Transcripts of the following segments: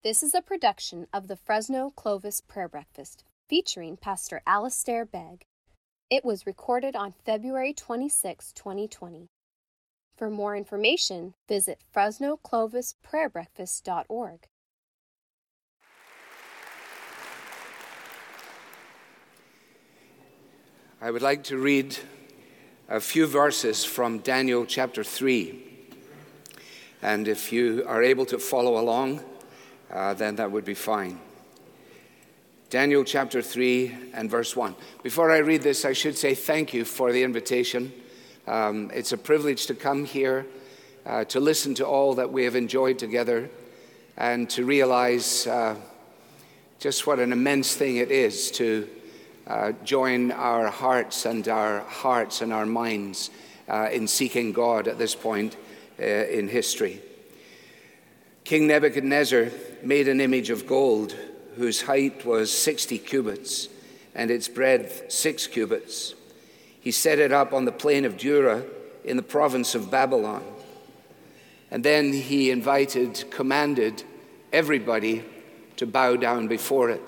This is a production of the Fresno Clovis Prayer Breakfast, featuring Pastor Alistair Begg. It was recorded on February 26, 2020. For more information, visit FresnoClovisPrayerBreakfast.org. I would like to read a few verses from Daniel chapter 3. And if you are able to follow along, then that would be fine. Daniel chapter 3 and verse 1. Before I read this, I should say thank you for the invitation. It's a privilege to come here, to listen to all that we have enjoyed together, and to realize just what an immense thing it is to join our hearts and our minds in seeking God at this point in history. King Nebuchadnezzar made an image of gold whose height was 60 cubits and its breadth 6 cubits. He set it up on the plain of Dura in the province of Babylon. And then he commanded everybody to bow down before it.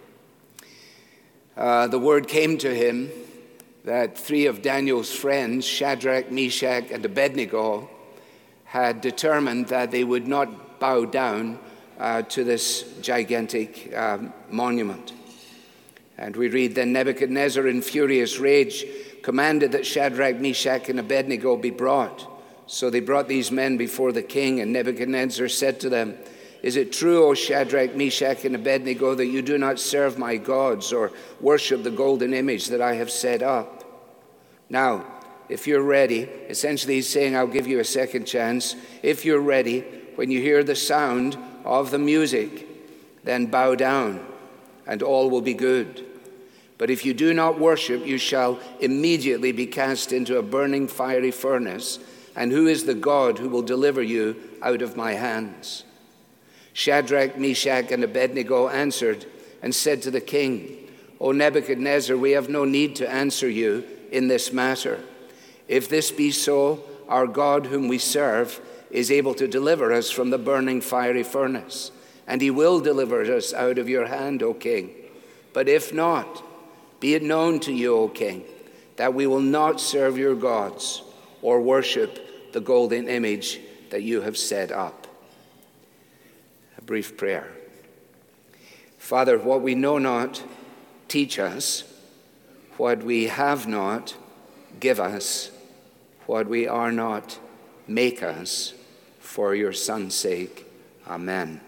The word came to him that 3 of Daniel's friends, Shadrach, Meshach, and Abednego, had determined that they would not bow down to this gigantic monument. And we read, then Nebuchadnezzar, in furious rage, commanded that Shadrach, Meshach, and Abednego be brought. So they brought these men before the king, and Nebuchadnezzar said to them, is it true, O Shadrach, Meshach, and Abednego, that you do not serve my gods or worship the golden image that I have set up? Now, if you're ready, essentially he's saying, I'll give you a second chance. If you're ready, when you hear the sound of the music, then bow down, and all will be good. But if you do not worship, you shall immediately be cast into a burning fiery furnace. And who is the God who will deliver you out of my hands? Shadrach, Meshach, and Abednego answered and said to the king, O Nebuchadnezzar, we have no need to answer you in this matter. If this be so, our God whom we serve is able to deliver us from the burning fiery furnace, and he will deliver us out of your hand, O king. But if not, be it known to you, O king, that we will not serve your gods or worship the golden image that you have set up. A brief prayer. Father, what we know not, teach us. What we have not, give us. What we are not, make us. For your Son's sake. Amen.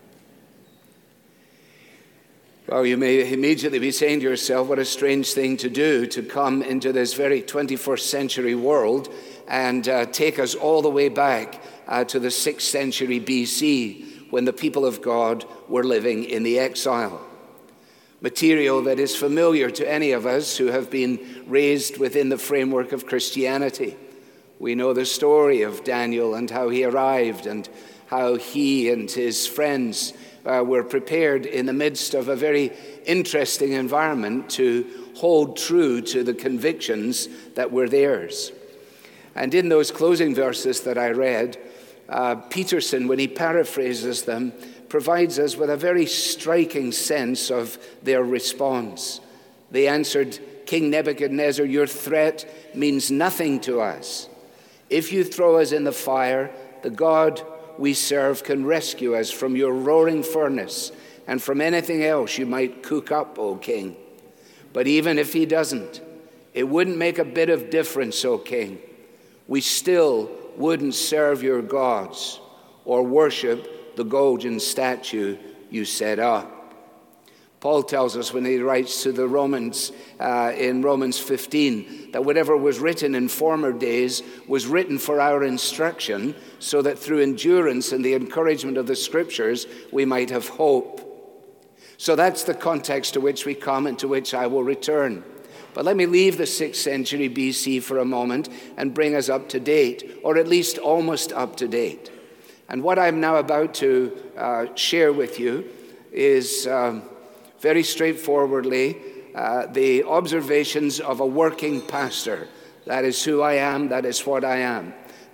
Well, you may immediately be saying to yourself, what a strange thing to do, to come into this very 21st century world and take us all the way back to the 6th century BC, when the people of God were living in the exile. Material that is familiar to any of us who have been raised within the framework of Christianity. We know the story of Daniel and how he arrived and how he and his friends were prepared in the midst of a very interesting environment to hold true to the convictions that were theirs. And in those closing verses that I read, Peterson, when he paraphrases them, provides us with a very striking sense of their response. They answered, King Nebuchadnezzar, your threat means nothing to us. If you throw us in the fire, the God we serve can rescue us from your roaring furnace and from anything else you might cook up, O king. But even if he doesn't, it wouldn't make a bit of difference, O king. We still wouldn't serve your gods or worship the golden statue you set up. Paul tells us when he writes to the Romans in Romans 15 that whatever was written in former days was written for our instruction, so that through endurance and the encouragement of the Scriptures we might have hope. So that's the context to which we come and to which I will return. But let me leave the 6th century BC for a moment and bring us up to date, or at least almost up to date. And what I'm now about to share with you is very straightforwardly the observations of a working pastor. That is who I am. That is what I am.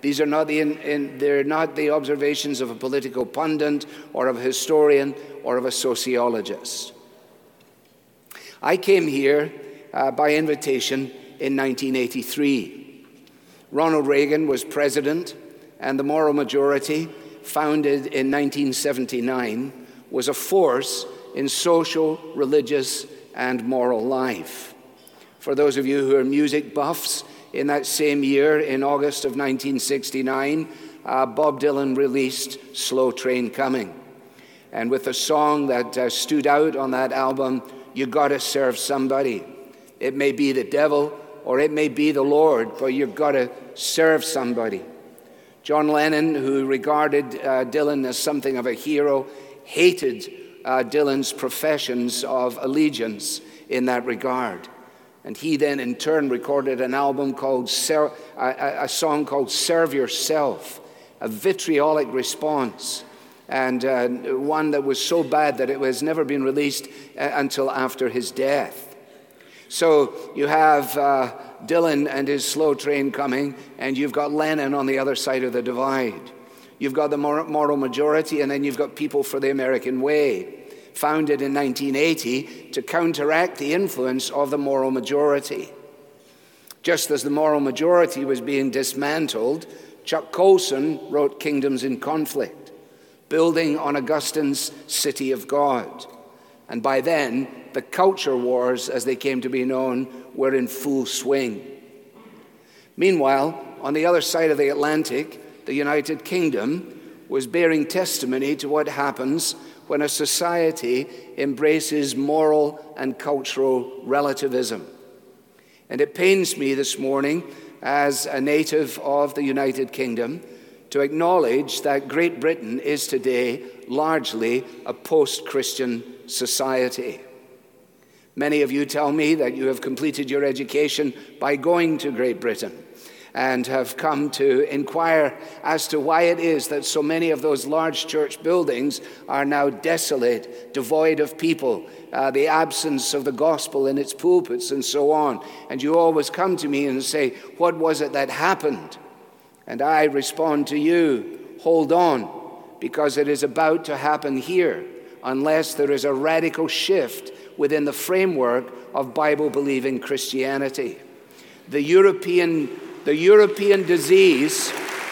These are not they're not the observations of a political pundit or of a historian or of a sociologist. I came here by invitation in 1983. Ronald Reagan was president, and the Moral Majority, founded in 1979, was a force in social, religious, and moral life. For those of you who are music buffs, in that same year, in August of 1969, Bob Dylan released Slow Train Coming. And with a song that stood out on that album, You Gotta Serve Somebody. It may be the devil or it may be the Lord, but you've got to serve somebody. John Lennon, who regarded Dylan as something of a hero, hated Dylan's professions of allegiance in that regard. And he then in turn recorded an album called, a song called Serve Yourself, a vitriolic response, and one that was so bad that it has never been released until after his death. So you have Dylan and his Slow Train Coming, and you've got Lennon on the other side of the divide. You've got the Moral Majority, and then you've got People for the American Way, founded in 1980 to counteract the influence of the Moral Majority. Just as the Moral Majority was being dismantled, Chuck Colson wrote Kingdoms in Conflict, building on Augustine's City of God. And by then, the culture wars, as they came to be known, were in full swing. Meanwhile, on the other side of the Atlantic, the United Kingdom was bearing testimony to what happens when a society embraces moral and cultural relativism. And it pains me this morning, as a native of the United Kingdom, to acknowledge that Great Britain is today largely a post-Christian society. Many of you tell me that you have completed your education by going to Great Britain and have come to inquire as to why it is that so many of those large church buildings are now desolate, devoid of people, the absence of the gospel in its pulpits and so on. And you always come to me and say, what was it that happened? And I respond to you, hold on, because it is about to happen here, unless there is a radical shift within the framework of Bible-believing Christianity. The European disease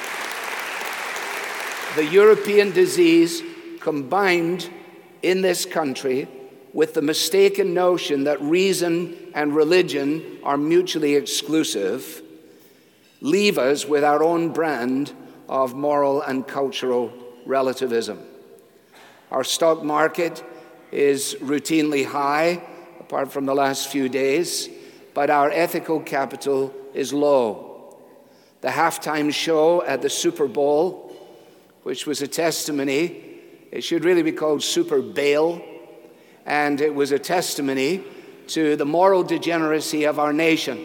combined in this country with the mistaken notion that reason and religion are mutually exclusive, leave us with our own brand of moral and cultural relativism. Our stock market is routinely high, apart from the last few days, but our ethical capital is low. The halftime show at the Super Bowl, which was a testimony, it should really be called Super Bail, and it was a testimony to the moral degeneracy of our nation.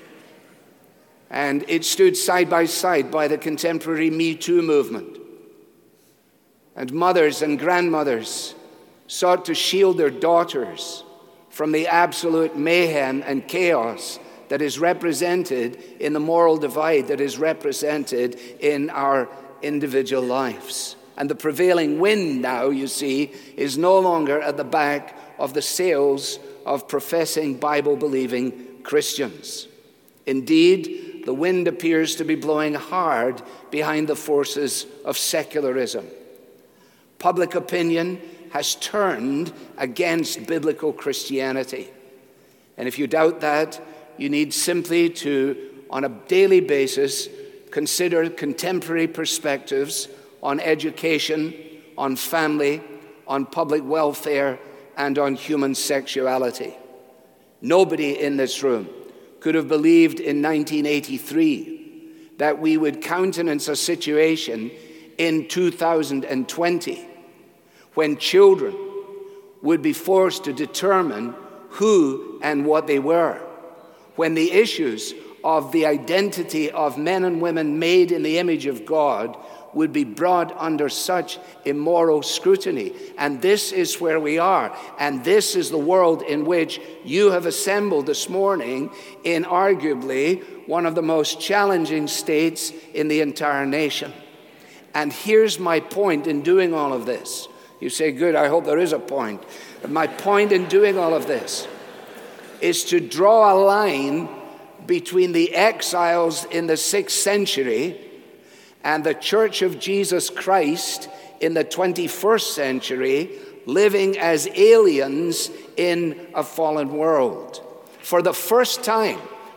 And it stood side by side by the contemporary Me Too movement. And mothers and grandmothers sought to shield their daughters from the absolute mayhem and chaos that is represented in the moral divide, that is represented in our individual lives. And the prevailing wind now, you see, is no longer at the back of the sails of professing Bible-believing Christians. Indeed, the wind appears to be blowing hard behind the forces of secularism. Public opinion has turned against biblical Christianity. And if you doubt that, you need simply to, on a daily basis, consider contemporary perspectives on education, on family, on public welfare, and on human sexuality. Nobody in this room could have believed in 1983 that we would countenance a situation in 2020 when children would be forced to determine who and what they were, when the issues of the identity of men and women made in the image of God would be brought under such immoral scrutiny. And this is where we are. And this is the world in which you have assembled this morning in arguably one of the most challenging states in the entire nation. And here's my point in doing all of this. You say, good, I hope there is a point. But my point in doing all of this is to draw a line between the exiles in the 6th century and the Church of Jesus Christ in the 21st century, living as aliens in a fallen world. For the first time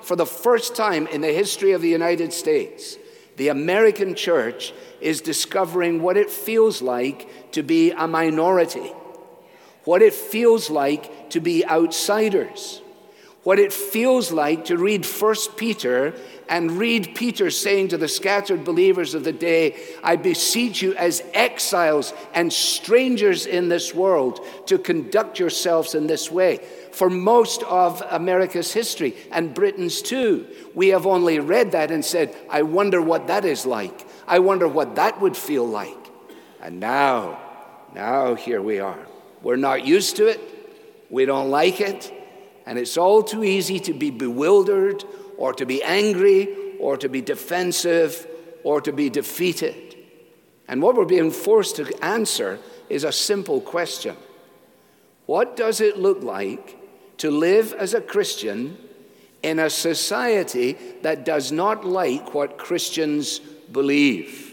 in the history of the United States, the American church is discovering what it feels like to be a minority, what it feels like to be outsiders, what it feels like to read 1 Peter and read Peter saying to the scattered believers of the day, I beseech you as exiles and strangers in this world to conduct yourselves in this way. For most of America's history, and Britain's too, we have only read that and said, I wonder what that is like. I wonder what that would feel like. And now here we are. We're not used to it. We don't like it. And it's all too easy to be bewildered or to be angry or to be defensive or to be defeated. And what we're being forced to answer is a simple question. What does it look like to live as a Christian in a society that does not like what Christians believe?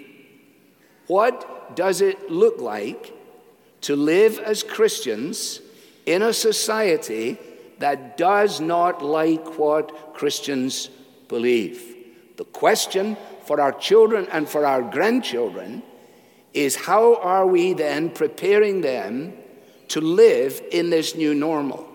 What does it look like to live as Christians in a society that does not like what Christians believe? The question for our children and for our grandchildren is, how are we then preparing them to live in this new normal?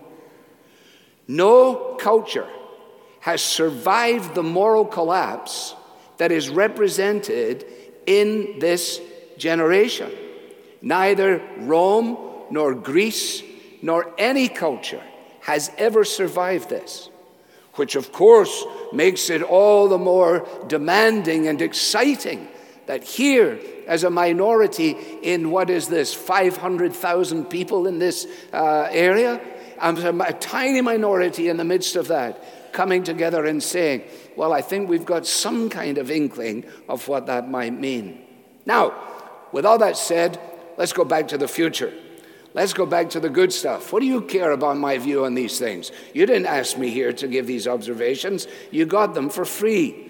No culture has survived the moral collapse that is represented in this generation. Neither Rome nor Greece nor any culture has ever survived this, which of course makes it all the more demanding and exciting that here, as a minority in what is this, 500,000 people in this area, a tiny minority in the midst of that, coming together and saying, well, I think we've got some kind of inkling of what that might mean. Now, with all that said, let's go back to the future. Let's go back to the good stuff. What do you care about my view on these things? You didn't ask me here to give these observations. You got them for free.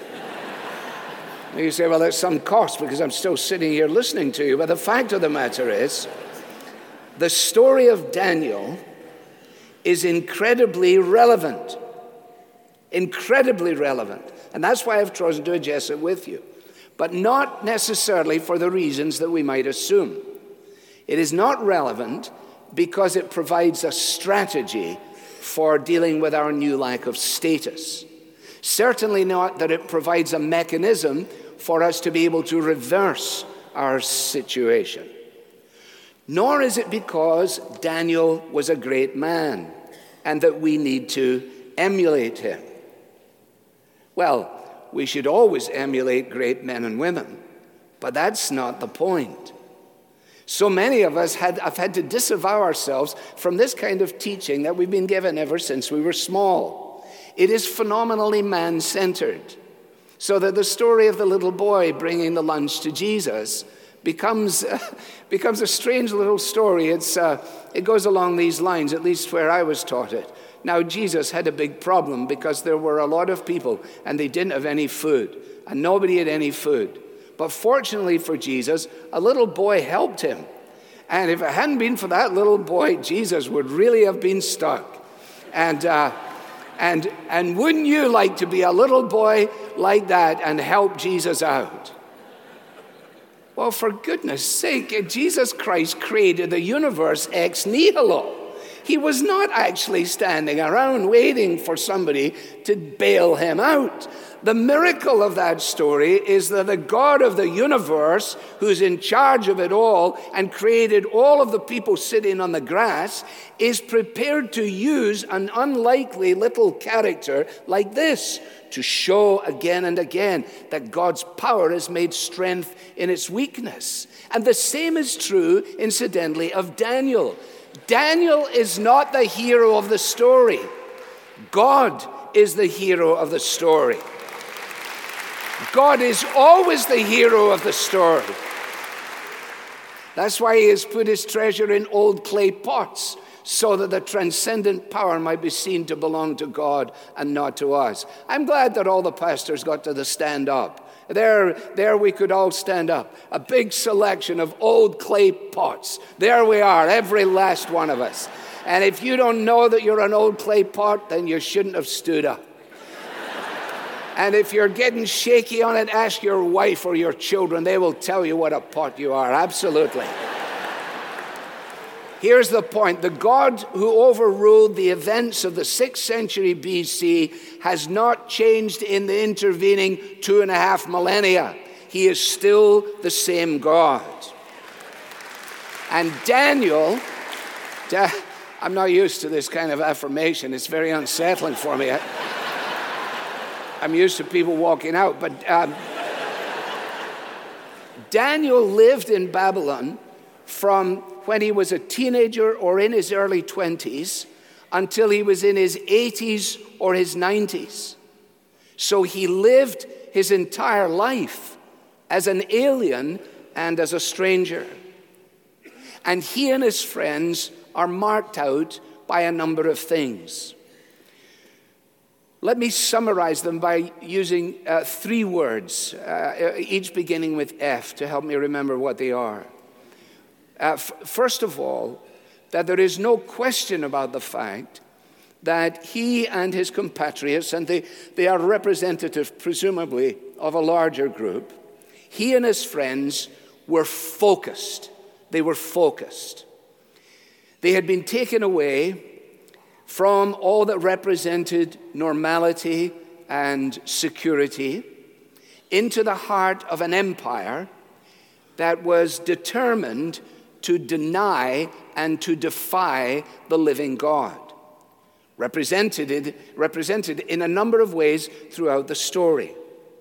You say, well, there's some cost because I'm still sitting here listening to you. But the fact of the matter is, the story of Daniel is incredibly relevant. Incredibly relevant. And that's why I've chosen to address it with you. But not necessarily for the reasons that we might assume. It is not relevant because it provides a strategy for dealing with our new lack of status. Certainly not that it provides a mechanism for us to be able to reverse our situation. Nor is it because Daniel was a great man and that we need to emulate him. Well, we should always emulate great men and women, but that's not the point. So many of us have had to disavow ourselves from this kind of teaching that we've been given ever since we were small. It is phenomenally man-centered, so that the story of the little boy bringing the lunch to Jesus becomes a strange little story. It goes along these lines, at least where I was taught it. Now, Jesus had a big problem because there were a lot of people and they didn't have any food, and nobody had any food. But fortunately for Jesus, a little boy helped him. And if it hadn't been for that little boy, Jesus would really have been stuck. And wouldn't you like to be a little boy like that and help Jesus out? Well, for goodness sake, Jesus Christ created the universe ex nihilo. He was not actually standing around waiting for somebody to bail him out. The miracle of that story is that the God of the universe, who's in charge of it all and created all of the people sitting on the grass, is prepared to use an unlikely little character like this to show again and again that God's power has made strength in its weakness. And the same is true, incidentally, of Daniel. Daniel is not the hero of the story. God is the hero of the story. God is always the hero of the story. That's why he has put his treasure in old clay pots, so that the transcendent power might be seen to belong to God and not to us. I'm glad that all the pastors got to the stand up. There we could all stand up. A big selection of old clay pots. There we are, every last one of us. And if you don't know that you're an old clay pot, then you shouldn't have stood up. And if you're getting shaky on it, ask your wife or your children. They will tell you what a pot you are. Absolutely. Here's the point. The God who overruled the events of the 6th century BC has not changed in the intervening 2.5 millennia. He is still the same God. And Daniel, I'm not used to this kind of affirmation. It's very unsettling for me. I'm used to people walking out. But Daniel lived in Babylon from when he was a teenager or in his early 20s until he was in his 80s or his 90s. So he lived his entire life as an alien and as a stranger. And he and his friends are marked out by a number of things. Let me summarize them by using 3 words, each beginning with F, to help me remember what they are. First of all, that there is no question about the fact that he and his compatriots, and they are representative, presumably, of a larger group, he and his friends were focused. They were focused. They had been taken away from all that represented normality and security into the heart of an empire that was determined to deny and to defy the living God. Represented in a number of ways throughout the story.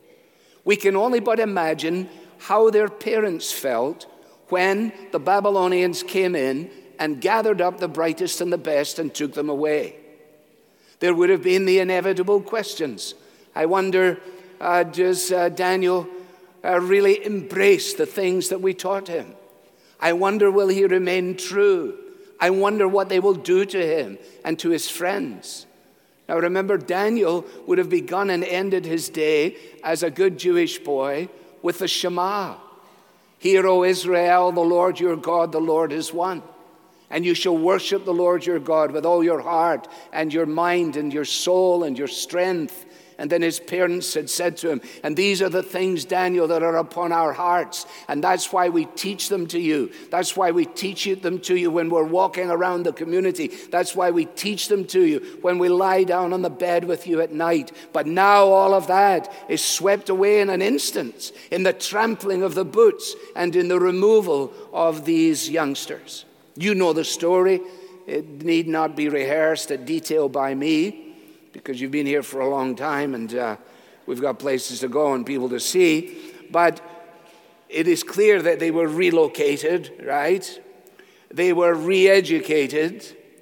We can only but imagine how their parents felt when the Babylonians came in and gathered up the brightest and the best and took them away. There would have been the inevitable questions. I wonder, does Daniel really embrace the things that we taught him? I wonder, will he remain true? I wonder what they will do to him and to his friends. Now remember, Daniel would have begun and ended his day as a good Jewish boy with the Shema. Hear, O Israel, the Lord your God, the Lord is one. And you shall worship the Lord your God with all your heart and your mind and your soul and your strength. And then his parents had said to him, and these are the things, Daniel, that are upon our hearts. And that's why we teach them to you. That's why we teach them to you when we're walking around the community. That's why we teach them to you when we lie down on the bed with you at night. But now all of that is swept away in an instant, in the trampling of the boots and in the removal of these youngsters. You know the story. It need not be rehearsed at detail by me, because you've been here for a long time and we've got places to go and people to see. But it is clear that they were relocated, right? They were re-educated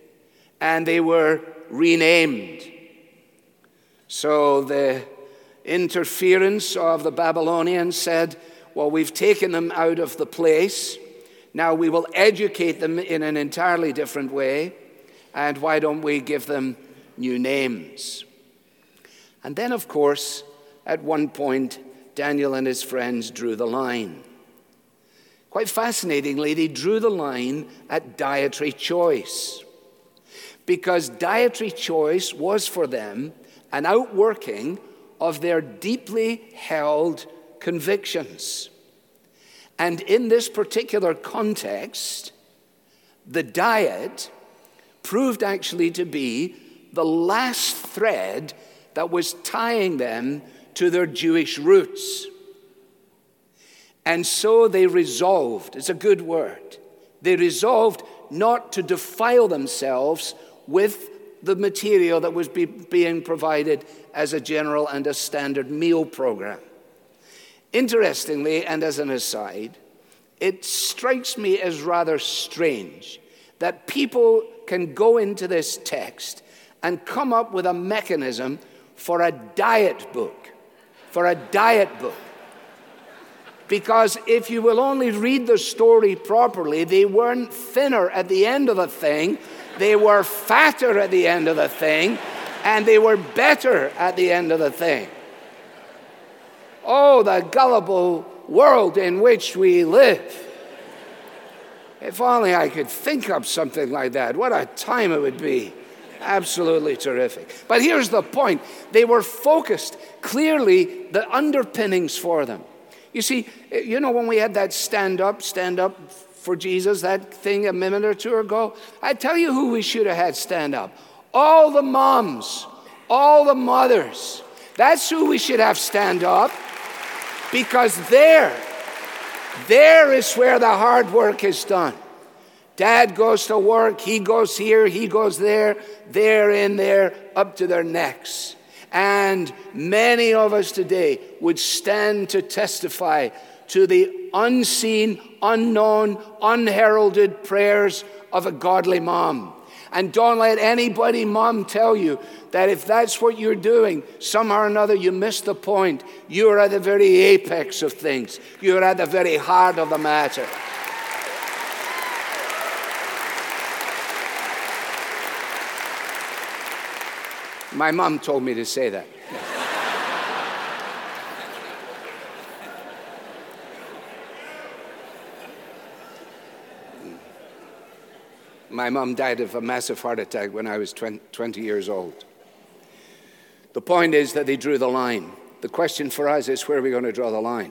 and they were renamed. So the interference of the Babylonians said, well, we've taken them out of the place. Now we will educate them in an entirely different way. And why don't we give them new names? And then, of course, at one point, Daniel and his friends drew the line. Quite fascinatingly, they drew the line at dietary choice, because dietary choice was for them an outworking of their deeply held convictions. And in this particular context, the diet proved actually to be the last thread that was tying them to their Jewish roots. And so they resolved, it's a good word, they resolved not to defile themselves with the material that was being provided as a general and a standard meal program. Interestingly, and as an aside, it strikes me as rather strange that people can go into this text and come up with a mechanism for a diet book. Because if you will only read the story properly, they weren't thinner at the end of the thing, they were fatter at the end of the thing, and they were better at the end of the thing. Oh, the gullible world in which we live. If only I could think up something like that, what a time it would be. Absolutely terrific. But here's the point. They were focused. Clearly, the underpinnings for them. You see, you know when we had that stand up for Jesus, that thing a minute or two ago? I tell you who we should have had stand up. All the moms, all the mothers. That's who we should have stand up. Because there is where the hard work is done. Dad goes to work, he goes here, he goes there, they're in there, up to their necks. And many of us today would stand to testify to the unseen, unknown, unheralded prayers of a godly mom. And don't let anybody, mom, tell you that if that's what you're doing, somehow or another you miss the point. You're at the very apex of things. You're at the very heart of the matter. My mom told me to say that. My mom died of a massive heart attack when I was 20 years old. The point is that they drew the line. The question for us is, where are we going to draw the line?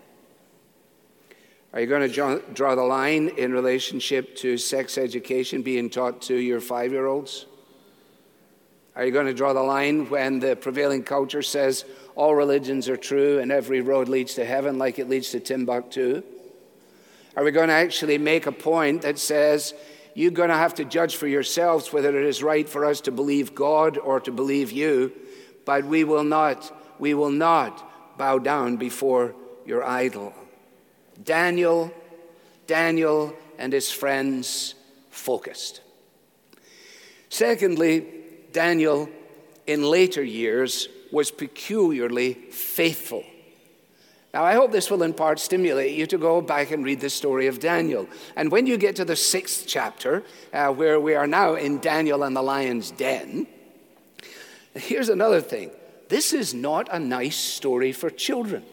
Are you going to draw the line in relationship to sex education being taught to your 5-year-olds? Are you going to draw the line when the prevailing culture says all religions are true and every road leads to heaven like it leads to Timbuktu? Are we going to actually make a point that says you're going to have to judge for yourselves whether it is right for us to believe God or to believe you, but we will not bow down before your idol? Daniel and his friends focused. Secondly, Daniel in later years was peculiarly faithful. Now, I hope this will in part stimulate you to go back and read the story of Daniel. And when you get to the 6th chapter, where we are now in Daniel and the lion's den, here's another thing. This is not a nice story for children.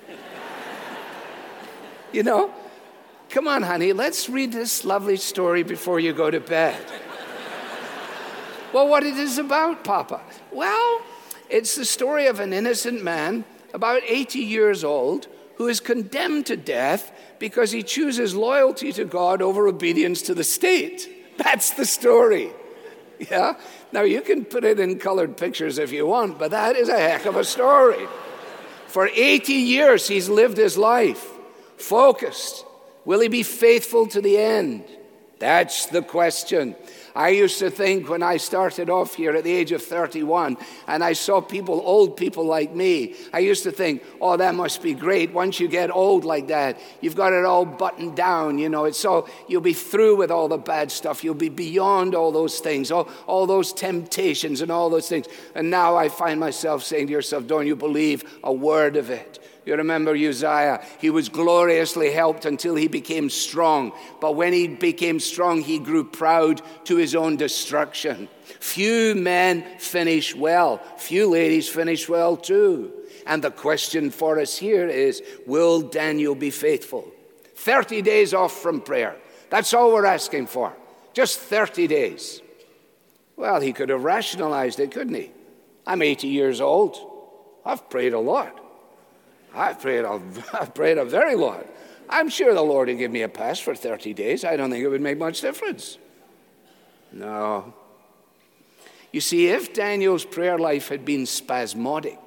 You know, come on, honey, let's read this lovely story before you go to bed. Well, what it is about, Papa? Well, it's the story of an innocent man, about 80 years old, who is condemned to death because he chooses loyalty to God over obedience to the state. That's the story. Yeah? Now, you can put it in colored pictures if you want, but that is a heck of a story. For 80 years, he's lived his life, focused. Will he be faithful to the end? That's the question. I used to think when I started off here at the age of 31 and I saw people, old people like me, I used to think, oh, that must be great. Once you get old like that, you've got it all buttoned down, you know. It's so you'll be through with all the bad stuff. You'll be beyond all those things, all those temptations and all those things. And now I find myself saying to yourself, don't you believe a word of it? You remember Uzziah. He was gloriously helped until he became strong. But when he became strong, he grew proud to his own destruction. Few men finish well. Few ladies finish well too. And the question for us here is, will Daniel be faithful? 30 days off from prayer. That's all we're asking for. Just 30 days. Well, he could have rationalized it, couldn't he? I'm 80 years old. I've prayed a lot. I've prayed a very lot. I'm sure the Lord would give me a pass for 30 days. I don't think it would make much difference. No. You see, if Daniel's prayer life had been spasmodic,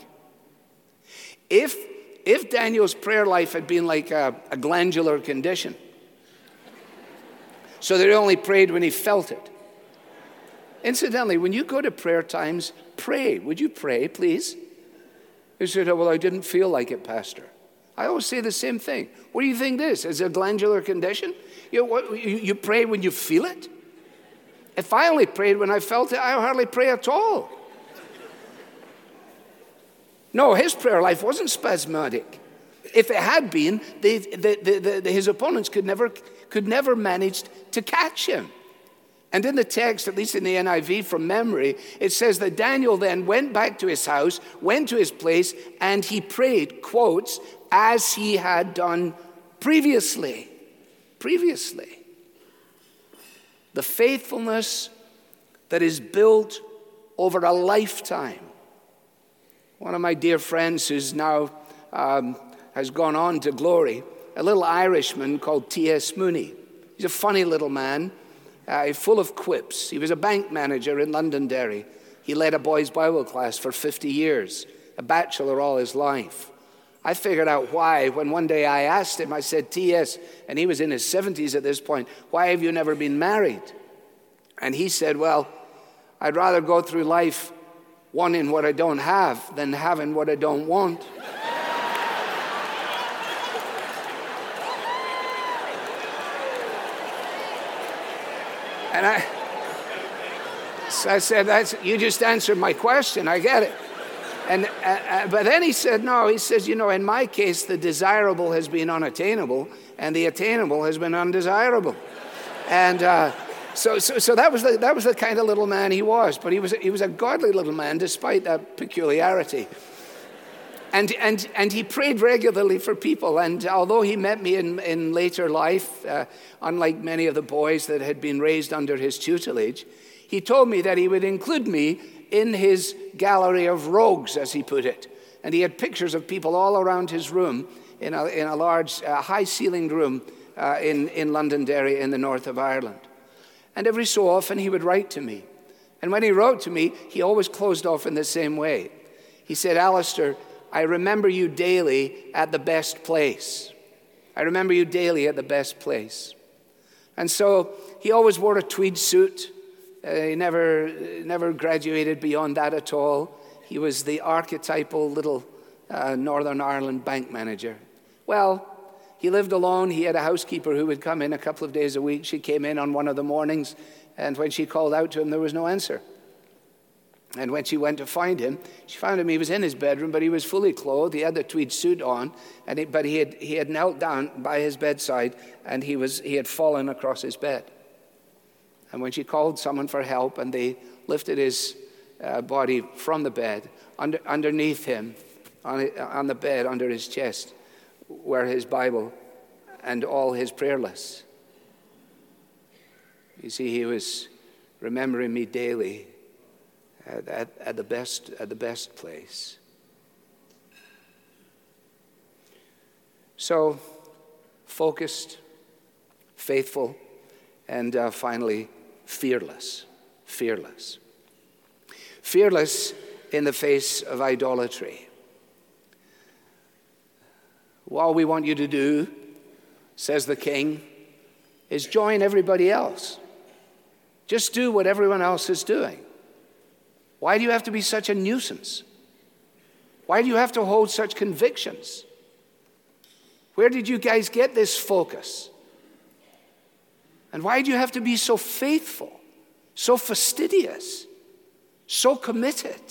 if Daniel's prayer life had been like a glandular condition, so that he only prayed when he felt it. Incidentally, when you go to prayer times, pray. Would you pray, please? You said, oh, well, I didn't feel like it, Pastor. I always say the same thing. What do you think this is? A glandular condition? You pray when you feel it? If I only prayed when I felt it, I hardly pray at all. No, his prayer life wasn't spasmodic. If it had been, his opponents could never manage to catch him. And in the text, at least in the NIV from memory, it says that Daniel then went back to his house, went to his place, and he prayed, quotes, as he had done previously. Previously. The faithfulness that is built over a lifetime. One of my dear friends who's now has gone on to glory, a little Irishman called T.S. Mooney. He's a funny little man, full of quips. He was a bank manager in Londonderry. He led a boys' Bible class for 50 years, a bachelor all his life. I figured out why when one day I asked him, I said, T.S., and he was in his 70s at this point, why have you never been married? And he said, well, I'd rather go through life wanting what I don't have than having what I don't want. And I said, you just answered my question. I get it. But then he said, no, he says, in my case, the desirable has been unattainable and the attainable has been undesirable. And so that was the kind of little man he was. But he was a godly little man despite that peculiarity. And he prayed regularly for people. And although he met me in later life, unlike many of the boys that had been raised under his tutelage, he told me that he would include me in his gallery of rogues, as he put it. And he had pictures of people all around his room in a large, high-ceilinged room in Londonderry in the north of Ireland. And every so often he would write to me. And when he wrote to me, he always closed off in the same way. He said, Alistair, I remember you daily at the best place. I remember you daily at the best place. And so he always wore a tweed suit. He never graduated beyond that at all. He was the archetypal little Northern Ireland bank manager. Well, he lived alone. He had a housekeeper who would come in a couple of days a week. She came in on one of the mornings, and when she called out to him, there was no answer. And when she went to find him, she found him. He was in his bedroom, but he was fully clothed. He had the tweed suit on, but he had knelt down by his bedside, and he had fallen across his bed. And when she called someone for help, and they lifted his body from the bed, underneath him, on the bed, under his chest, were his Bible and all his prayer lists. You see, he was remembering me daily at the best place. So, focused, faithful, and finally, fearless. Fearless. Fearless in the face of idolatry. All we want you to do, says the king, is join everybody else. Just do what everyone else is doing. Why do you have to be such a nuisance? Why do you have to hold such convictions? Where did you guys get this focus? And why do you have to be so faithful, so fastidious, so committed?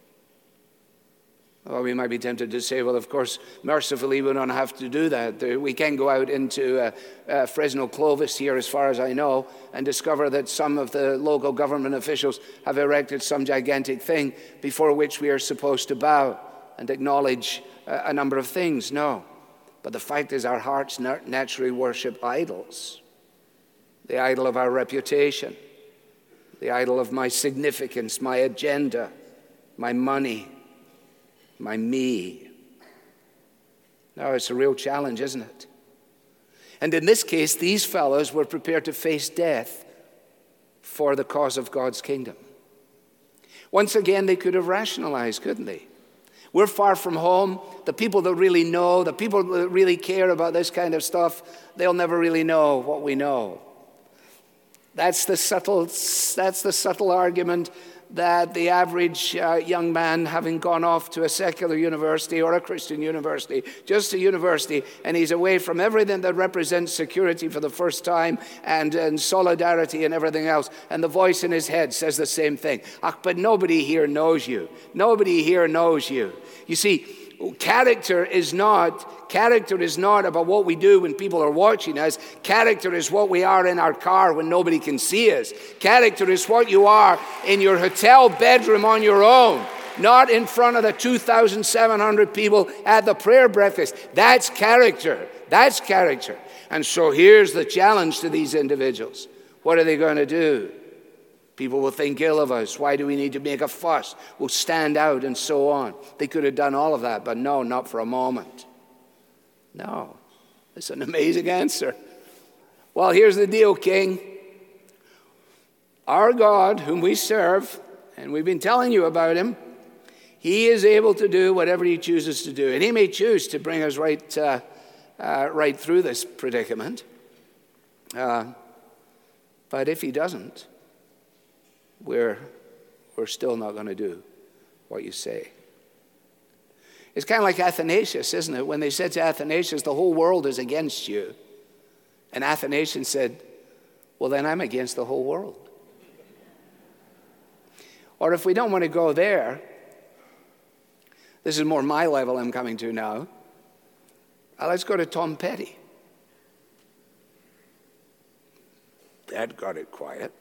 Well, we might be tempted to say, well, of course, mercifully, we don't have to do that. We can go out into Fresno Clovis here, as far as I know, and discover that some of the local government officials have erected some gigantic thing before which we are supposed to bow and acknowledge a number of things. No. But the fact is, our hearts naturally worship idols. The idol of our reputation, the idol of my significance, my agenda, my money, my me. Now, it's a real challenge, isn't it? And in this case, these fellows were prepared to face death for the cause of God's kingdom. Once again, they could have rationalized, couldn't they? We're far from home. The people that really know, the people that really care about this kind of stuff, they'll never really know what we know. That's the subtle argument that the average young man, having gone off to a secular university or a Christian university, just a university, and he's away from everything that represents security for the first time and solidarity and everything else, and the voice in his head says the same thing. But nobody here knows you. Nobody here knows you. You see, character is not about what we do when people are watching us. Character is what we are in our car when nobody can see us. Character is what you are in your hotel bedroom on your own, not in front of the 2,700 people at the prayer breakfast. That's character. That's character. And so here's the challenge to these individuals. What are they going to do? People will think ill of us. Why do we need to make a fuss? We'll stand out and so on. They could have done all of that, but no, not for a moment. No. It's an amazing answer. Well, here's the deal, King. Our God, whom we serve, and we've been telling you about him, he is able to do whatever he chooses to do. And he may choose to bring us right through this predicament. But if he doesn't, we're still not going to do what you say. It's kind of like Athanasius, isn't it? When they said to Athanasius, the whole world is against you. And Athanasius said, well, then I'm against the whole world. Or if we don't want to go there, this is more my level I'm coming to now. Let's go to Tom Petty. That got it quiet.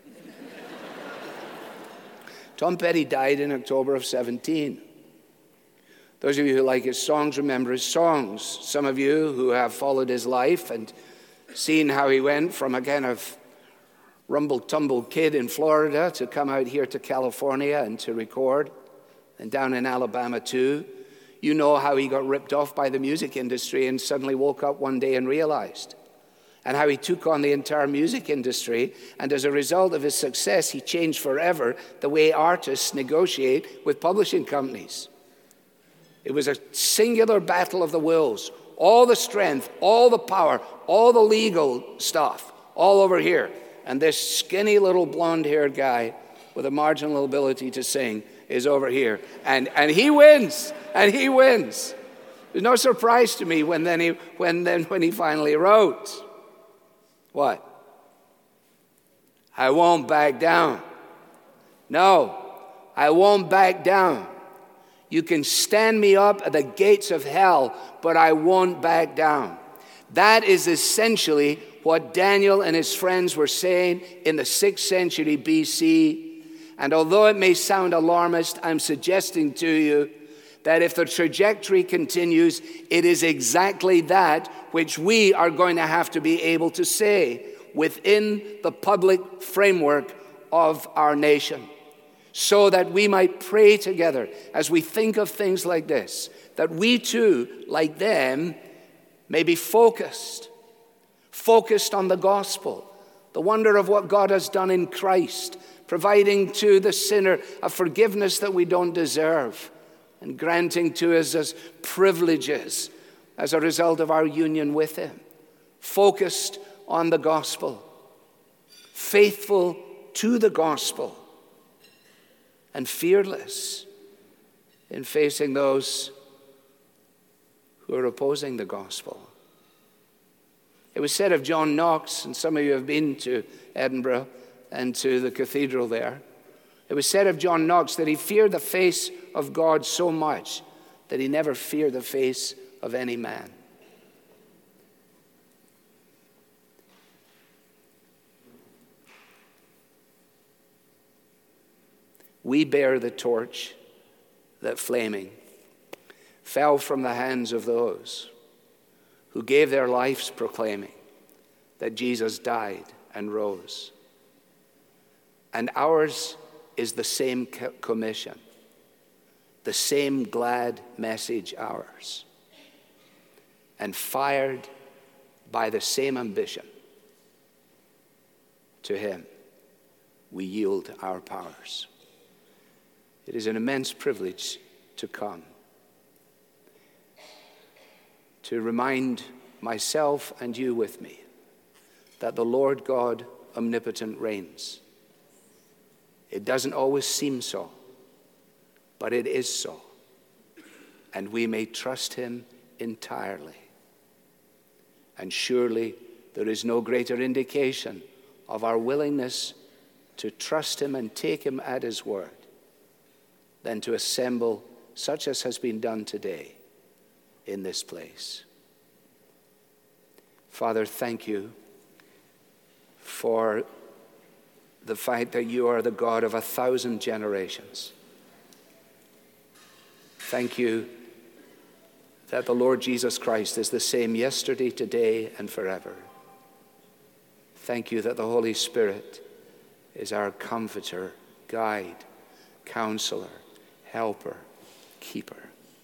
Tom Petty died in October of 17. Those of you who like his songs remember his songs. Some of you who have followed his life and seen how he went from a kind of rumble-tumble kid in Florida to come out here to California and to record, and down in Alabama too. You know how he got ripped off by the music industry and suddenly woke up one day and realized. And how he took on the entire music industry, and as a result of his success, he changed forever the way artists negotiate with publishing companies. It was a singular battle of the wills. All the strength, all the power, all the legal stuff, all over here. And this skinny little blonde-haired guy with a marginal ability to sing is over here. And he wins. And he wins. There's no surprise to me when he finally wrote. What? I won't back down. No, I won't back down. You can stand me up at the gates of hell, but I won't back down. That is essentially what Daniel and his friends were saying in the 6th century BC. And although it may sound alarmist, I'm suggesting to you that if the trajectory continues, it is exactly that which we are going to have to be able to say within the public framework of our nation, so that we might pray together as we think of things like this, that we too, like them, may be focused on the gospel, the wonder of what God has done in Christ, providing to the sinner a forgiveness that we don't deserve, and granting to us as privileges as a result of our union with him. Focused on the gospel, faithful to the gospel, and fearless in facing those who are opposing the gospel. It was said of John Knox, and some of you have been to Edinburgh and to the cathedral there. It was said of John Knox that he feared the face of God so much that he never feared the face of any man. We bear the torch that, flaming, fell from the hands of those who gave their lives proclaiming that Jesus died and rose. And ours is the same commission, the same glad message ours, and fired by the same ambition to him we yield our powers. It is an immense privilege to come, to remind myself and you with me that the Lord God omnipotent reigns. It doesn't always seem so, but it is so. And we may trust him entirely. And surely there is no greater indication of our willingness to trust him and take him at his word than to assemble such as has been done today in this place. Father, thank you for the fact that you are the God of 1,000 generations. Thank you that the Lord Jesus Christ is the same yesterday, today, and forever. Thank you that the Holy Spirit is our comforter, guide, counselor, helper, keeper.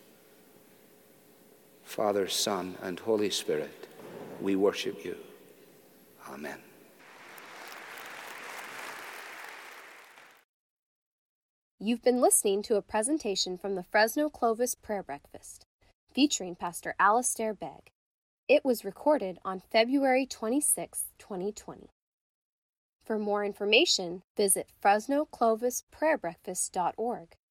Father, Son, and Holy Spirit, we worship you. Amen. You've been listening to a presentation from the Fresno Clovis Prayer Breakfast, featuring Pastor Alistair Begg. It was recorded on February 26, 2020. For more information, visit FresnoClovisPrayerBreakfast.org.